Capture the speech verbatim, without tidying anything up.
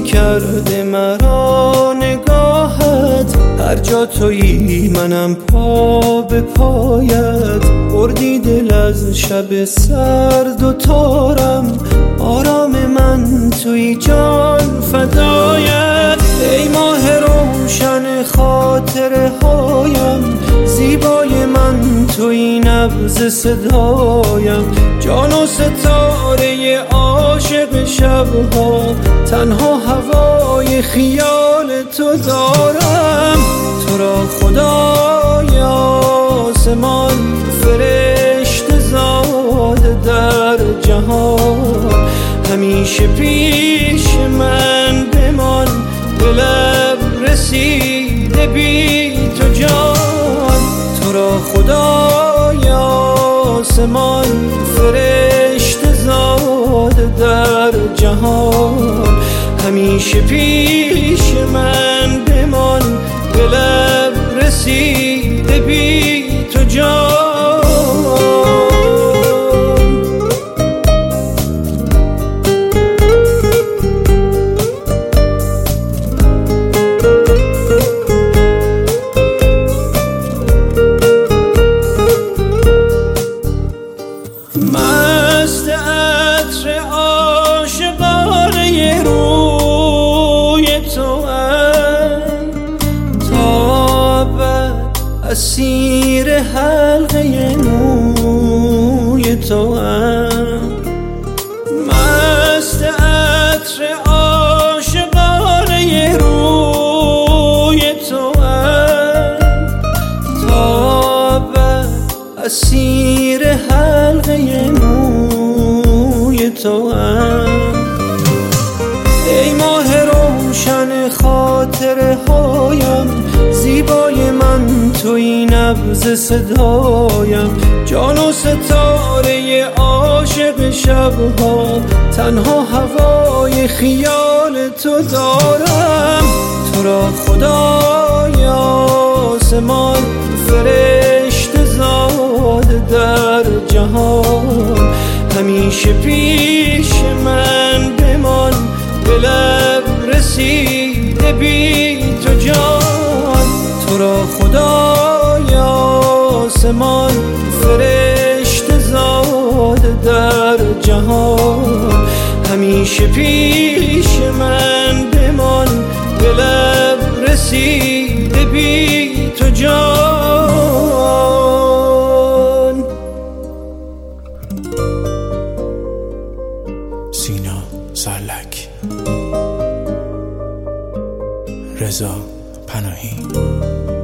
کرده مرا نگاهت، هر جا تویی منم پا به پایت. بردی دل از شب سرد و تارم، آرام من تویی جان فدایت. ای ماه روشن خاطره هایم، زیبای من تویی نبض صدایم. جان و ستاره عاشق شبها، تنها هوای خیال تو دارم. تو را خدای آسمان فرشته زاده در جهان، همیشه پیش من بمان، به لب رسیده بی تو جان. تو را خدای آسمان فرشته زاده در جهان، همیشه پیش من بمان، به لب رسیده بی تو جان. مست عطر عاشقانه روی تو ام، تا ابد اسیر حلقه موی تو ام. مست عطر عاشقانه روی تو ام، تا ابد اسیر حلقه موی تو ام. ای ماه روشن خاطره هایم، زیبای من تویی نبض صدایم. جان و ستاره عاشق شبها، تنها هوای خیال تو دارم. تو را خدای آسمان فرشته زاده در جهان، همیشه پیش من بمان، به لب رسیده بی تو جان. تو را خدای آسمان فرشته زاده در جهان، همیشه پیش من بمان، به لب رسیده بی تو جان. سینا سرلک، رضا پناهی.